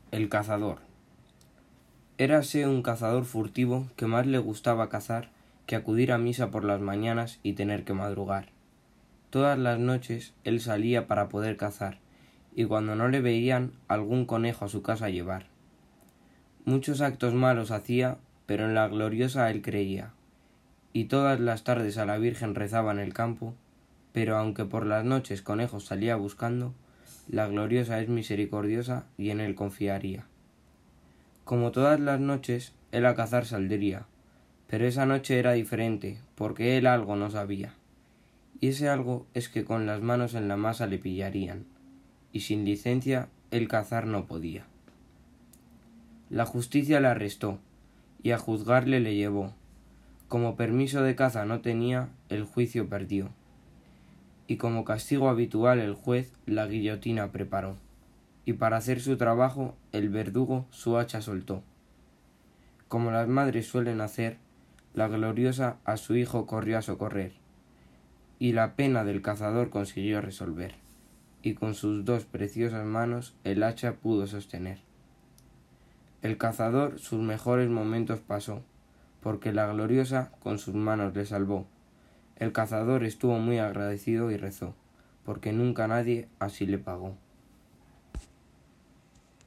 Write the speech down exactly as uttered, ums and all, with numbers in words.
El cazador. Érase un cazador furtivo que más le gustaba cazar que acudir a misa por las mañanas y tener que madrugar. Todas las noches él salía para poder cazar, y cuando no le veían, algún conejo a su casa llevar. Muchos actos malos hacía, pero en la gloriosa él creía, y todas las tardes a la Virgen rezaba en el campo, pero aunque por las noches conejos salía buscando, la gloriosa es misericordiosa y en él confiaría. Como todas las noches, él a cazar saldría, pero esa noche era diferente, porque él algo no sabía, y ese algo es que con las manos en la masa le pillarían, y sin licencia él cazar no podía. La justicia le arrestó, y a juzgarle le llevó. Como permiso de caza no tenía, el juicio perdió, y como castigo habitual el juez la guillotina preparó, y para hacer su trabajo el verdugo su hacha soltó. Como las madres suelen hacer, la gloriosa a su hijo corrió a socorrer, y la pena del cazador consiguió resolver, y con sus dos preciosas manos el hacha pudo sostener. El cazador sus mejores momentos pasó, porque la gloriosa con sus manos le salvó. El cazador estuvo muy agradecido y rezó, porque nunca nadie así le pagó.